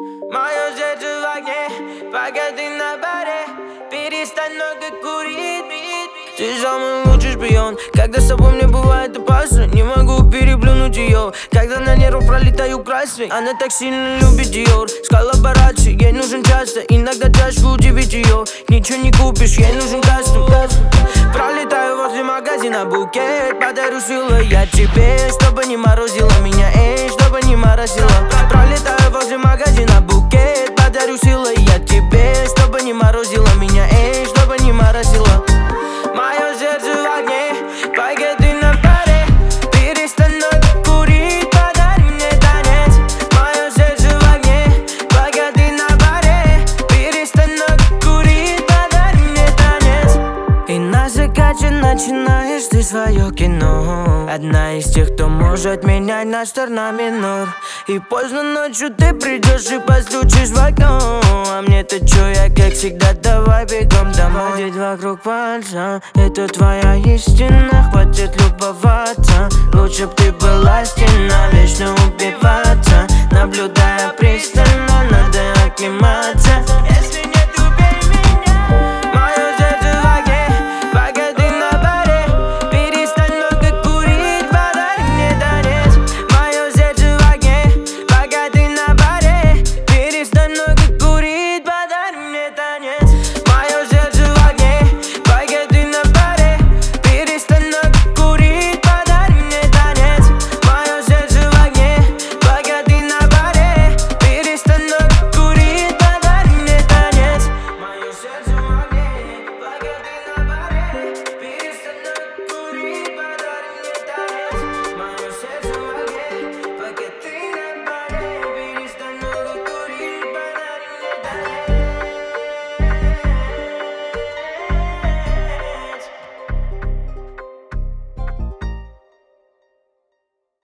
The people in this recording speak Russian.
Мое сердце в огне, пока ты на баре. Перестань много курить. Ты самый лучший шпион. Когда с собой мне бывает опасно, не могу переплюнуть ее. Когда на нервах пролетаю красный, она так сильно любит Диор. С коллаборацией ей нужен часто, иногда чашку удивить ее. Ничего не купишь, ей нужен кастом. Пролетаю возле магазина, букет подарю силой я тебе, чтобы не морозила меня, чтобы не морозила. Пролетаю возле магазина, букет подарю силой я тебе, чтобы не морозила меня, чтобы не морозила. Мое сердце в огне, пока ты на паре. Перестань много курить, подари мне танец. Мое сердце в огне, пока ты на паре. Перестань много курить, подари мне танец. И на закате начинаешь ты свое кино. Одна из тех, кто может менять наш стар на минор. И поздно ночью ты придешь и постучишь в окно. А мне-то чё, я как всегда, давай бегом домой. Ходить вокруг пальца, это твоя истина. Хватит любоваться, лучше б ты была стена. Вечно убиваться, наблюдая пристально.